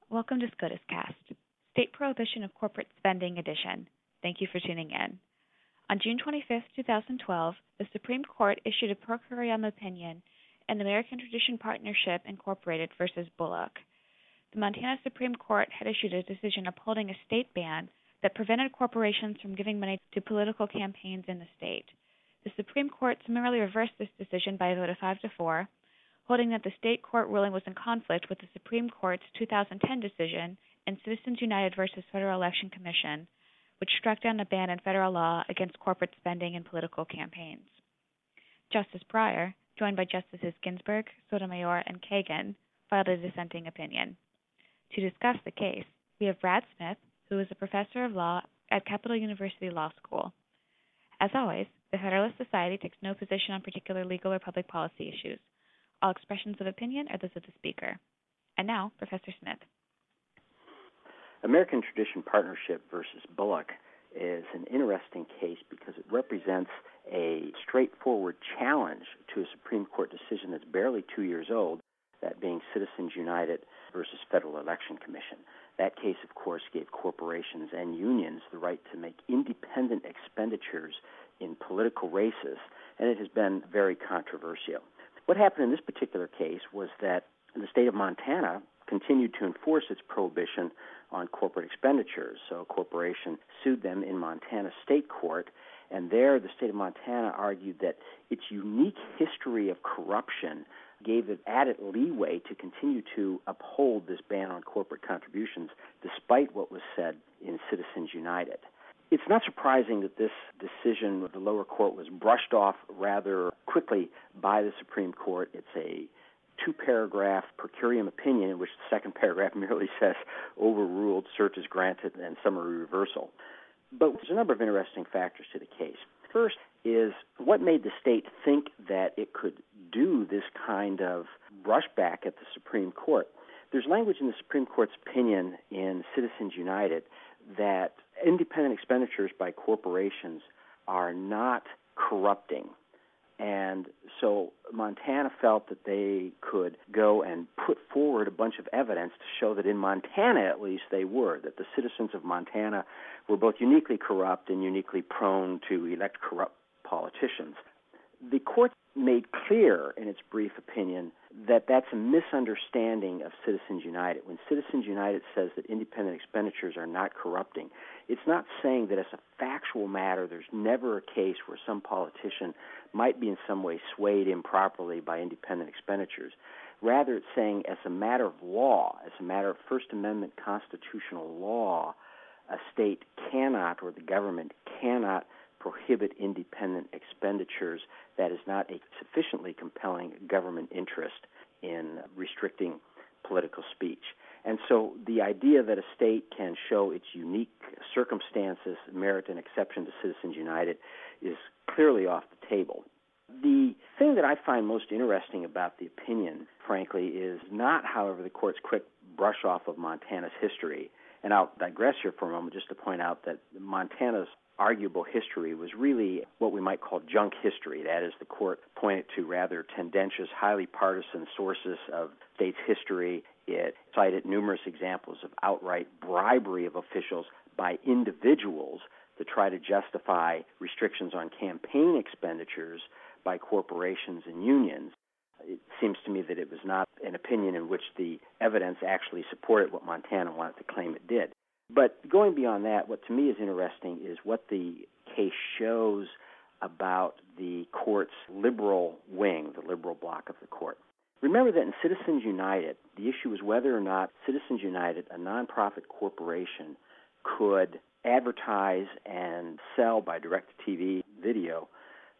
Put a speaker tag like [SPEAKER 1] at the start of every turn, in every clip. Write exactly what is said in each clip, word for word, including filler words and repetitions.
[SPEAKER 1] Welcome to SCOTUScast, State Prohibition of Corporate Spending Edition. Thank you for tuning in. On June twenty-fifth, twenty twelve, the Supreme Court issued a per curiam opinion in American Tradition Partnership Incorporated versus Bullock. The Montana Supreme Court had issued a decision upholding a state ban that prevented corporations from giving money to political campaigns in the state. The Supreme Court summarily reversed this decision by a vote of five to four, holding that the state court ruling was in conflict with the Supreme Court's two thousand ten decision in Citizens United versus Federal Election Commission, which struck down a ban in federal law against corporate spending in political campaigns. Justice Breyer, joined by Justices Ginsburg, Sotomayor, and Kagan, filed a dissenting opinion. To discuss the case, we have Brad Smith, who is a professor of law at Capital University Law School. As always, the Federalist Society takes no position on particular legal or public policy issues. All expressions of opinion are those of the speaker. And now, Professor Smith.
[SPEAKER 2] American Tradition Partnership versus Bullock is an interesting case because it represents a straightforward challenge to a Supreme Court decision that's barely two years old, that being Citizens United versus Federal Election Commission. That case, of course, gave corporations and unions the right to make independent expenditures in political races, and it has been very controversial. What happened in this particular case was that the state of Montana continued to enforce its prohibition on corporate expenditures. So a corporation sued them in Montana state court, and there the state of Montana argued that its unique history of corruption gave it added leeway to continue to uphold this ban on corporate contributions despite what was said in Citizens United. It's not surprising that this decision of the lower court was brushed off rather quickly by the Supreme Court. It's a two-paragraph per curiam opinion in which the second paragraph merely says, overruled, cert is granted, and summary reversal. But there's a number of interesting factors to the case. First is what made the state think that it could do this kind of brushback at the Supreme Court. There's language in the Supreme Court's opinion in Citizens United that independent expenditures by corporations are not corrupting. And so Montana felt that they could go and put forward a bunch of evidence to show that in Montana, at least, they were, that the citizens of Montana were both uniquely corrupt and uniquely prone to elect corrupt politicians. The court made clear in its brief opinion that that's a misunderstanding of Citizens United. When Citizens United says that independent expenditures are not corrupting, it's not saying that as a factual matter there's never a case where some politician might be in some way swayed improperly by independent expenditures. Rather, it's saying as a matter of law, as a matter of First Amendment constitutional law, a state cannot, or the government cannot, prohibit independent expenditures that is not a sufficiently compelling government interest in restricting political speech. And so the idea that a state can show its unique circumstances merit an exception to Citizens United is clearly off the table. The thing that I find most interesting about the opinion, frankly, is not, however, the court's quick brush off of Montana's history. And I'll digress here for a moment just to point out that Montana's arguable history was really what we might call junk history. That is, the court pointed to rather tendentious, highly partisan sources of state's history. It cited numerous examples of outright bribery of officials by individuals to try to justify restrictions on campaign expenditures by corporations and unions. It seems to me that it was not an opinion in which the evidence actually supported what Montana wanted to claim it did. But going beyond that, what to me is interesting is what the case shows about the court's liberal wing, the liberal bloc of the court. Remember that in Citizens United, the issue was whether or not Citizens United, a nonprofit corporation, could advertise and sell by direct-to-T V video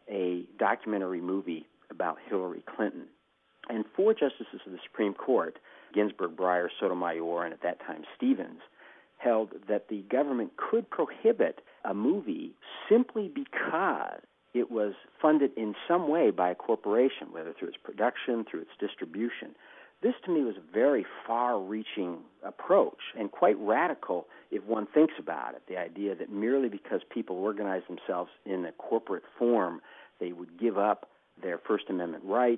[SPEAKER 2] a documentary movie about Hillary Clinton. And four justices of the Supreme Court, Ginsburg, Breyer, Sotomayor, and at that time Stevens, held that the government could prohibit a movie simply because it was funded in some way by a corporation, whether through its production, through its distribution. This, to me, was a very far-reaching approach and quite radical if one thinks about it, the idea that merely because people organize themselves in a corporate form, they would give up their First Amendment rights,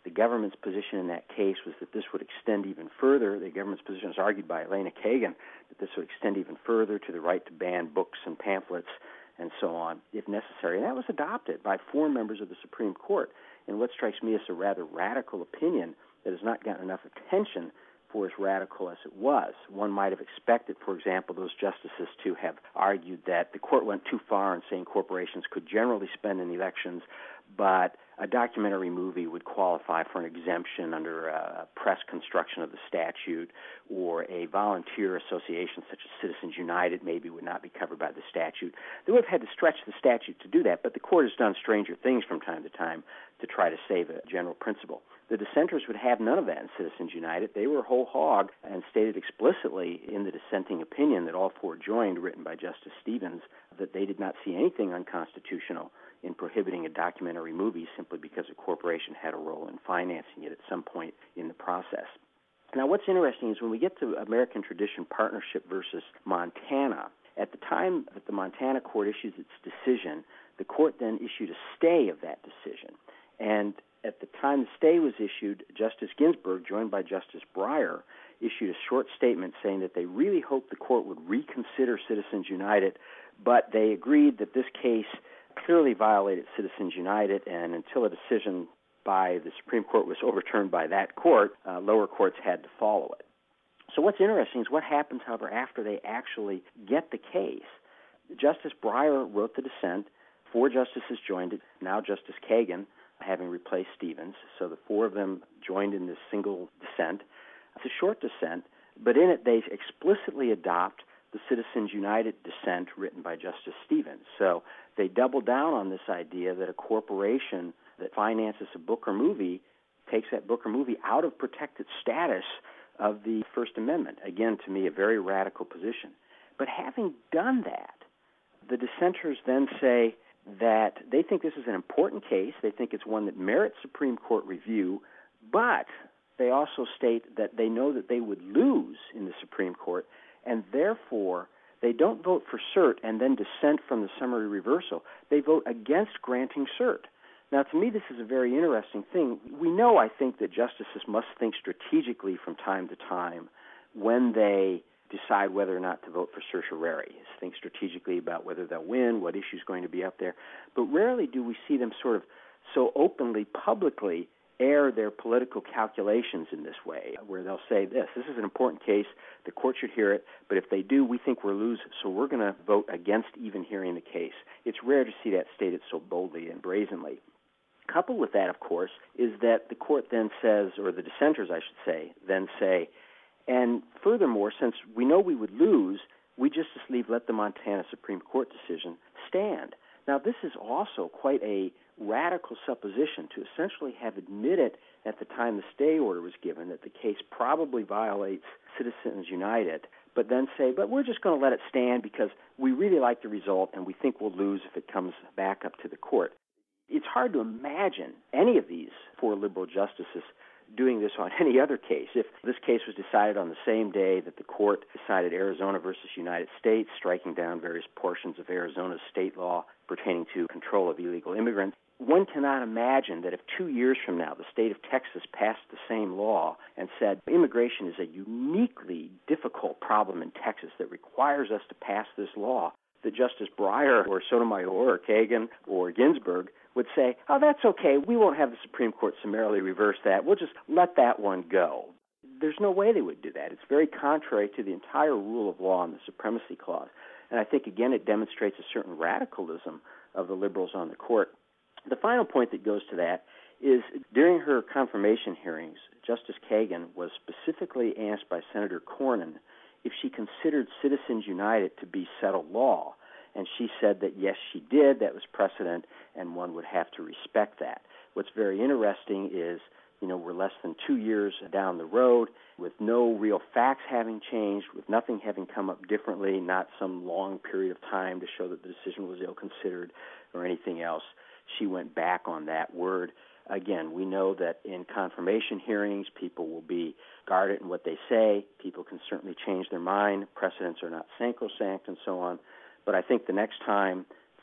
[SPEAKER 2] The government's position in that case was that this would extend even further. The government's position was argued by Elena Kagan that this would extend even further to the right to ban books and pamphlets and so on, if necessary. And that was adopted by four members of the Supreme Court in what strikes me as a rather radical opinion that has not gotten enough attention for as radical as it was. One might have expected, for example, those justices to have argued that the court went too far in saying corporations could generally spend in elections, but a documentary movie would qualify for an exemption under a press construction of the statute, or a volunteer association such as Citizens United maybe would not be covered by the statute. They would have had to stretch the statute to do that, but the court has done stranger things from time to time to try to save a general principle. The dissenters would have none of that in Citizens United. They were whole hog and stated explicitly in the dissenting opinion that all four joined, written by Justice Stevens, that they did not see anything unconstitutional in prohibiting a documentary movie simply because a corporation had a role in financing it at some point in the process. Now, what's interesting is when we get to American Tradition Partnership versus Montana, at the time that the Montana court issues its decision, the court then issued a stay of that decision. And at the time the stay was issued, Justice Ginsburg, joined by Justice Breyer, issued a short statement saying that they really hoped the court would reconsider Citizens United, but they agreed that this case clearly violated Citizens United, and until a decision by the Supreme Court was overturned by that court, uh, lower courts had to follow it. So what's interesting is what happens, however, after they actually get the case. Justice Breyer wrote the dissent. Four justices joined it, now Justice Kagan, having replaced Stevens. So the four of them joined in this single dissent. It's a short dissent, but in it they explicitly adopt the Citizens United dissent written by Justice Stevens. So they double down on this idea that a corporation that finances a book or movie takes that book or movie out of protected status of the First Amendment. Again, to me, a very radical position. But having done that, the dissenters then say that they think this is an important case. They think it's one that merits Supreme Court review, but they also state that they know that they would lose in the Supreme Court, and therefore they don't vote for cert and then dissent from the summary reversal. They vote against granting cert. Now, to me, this is a very interesting thing. We know, I think, that justices must think strategically from time to time when they decide whether or not to vote for certiorari. Think strategically about whether they'll win, what issue is going to be up there. But rarely do we see them sort of so openly, publicly air their political calculations in this way, where they'll say this, this is an important case, the court should hear it, but if they do, we think we're lose, so we're going to vote against even hearing the case. It's rare to see that stated so boldly and brazenly. Coupled with that, of course, is that the court then says, or the dissenters, I should say, then say, and furthermore, since we know we would lose, we just as leave let the Montana Supreme Court decision stand. Now, this is also quite a radical supposition to essentially have admitted at the time the stay order was given that the case probably violates Citizens United, but then say, but we're just going to let it stand because we really like the result and we think we'll lose if it comes back up to the court. It's hard to imagine any of these four liberal justices doing this on any other case. If this case was decided on the same day that the court decided Arizona versus United States, striking down various portions of Arizona's state law pertaining to control of illegal immigrants, one cannot imagine that if two years from now the state of Texas passed the same law and said immigration is a uniquely difficult problem in Texas that requires us to pass this law, that Justice Breyer or Sotomayor or Kagan or Ginsburg would say, oh, that's okay, we won't have the Supreme Court summarily reverse that, we'll just let that one go. There's no way they would do that. It's very contrary to the entire rule of law and the Supremacy Clause. And I think, again, it demonstrates a certain radicalism of the liberals on the court. The final point that goes to that is during her confirmation hearings, Justice Kagan was specifically asked by Senator Cornyn if she considered Citizens United to be settled law. And she said that, yes, she did. That was precedent, and one would have to respect that. What's very interesting is, you know, we're less than two years down the road with no real facts having changed, with nothing having come up differently, not some long period of time to show that the decision was ill-considered or anything else. She went back on that word. Again, we know that in confirmation hearings, people will be guarded in what they say. People can certainly change their mind. Precedents are not sacrosanct and so on. But I think the next time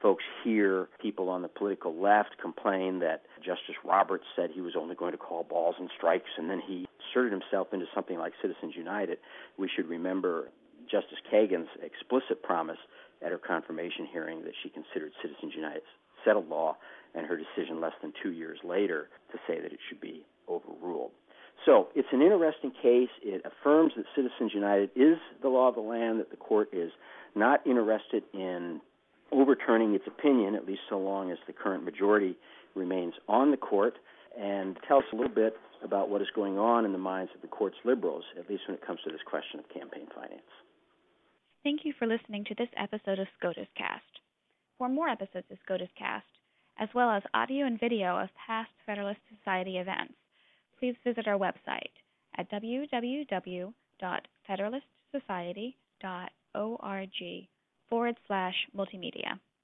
[SPEAKER 2] folks hear people on the political left complain that Justice Roberts said he was only going to call balls and strikes, and then he inserted himself into something like Citizens United, we should remember Justice Kagan's explicit promise at her confirmation hearing that she considered Citizens United settled law, and her decision less than two years later to say that it should be overruled. So it's an interesting case. It affirms that Citizens United is the law of the land, that the court is not interested in overturning its opinion, at least so long as the current majority remains on the court, and tells us a little bit about what is going on in the minds of the court's liberals, at least when it comes to this question of campaign finance.
[SPEAKER 1] Thank you for listening to this episode of SCOTUS Cast. For more episodes of SCOTUS Cast, as well as audio and video of past Federalist Society events, please visit our website at w w w dot federalist society dot org forward slash multimedia.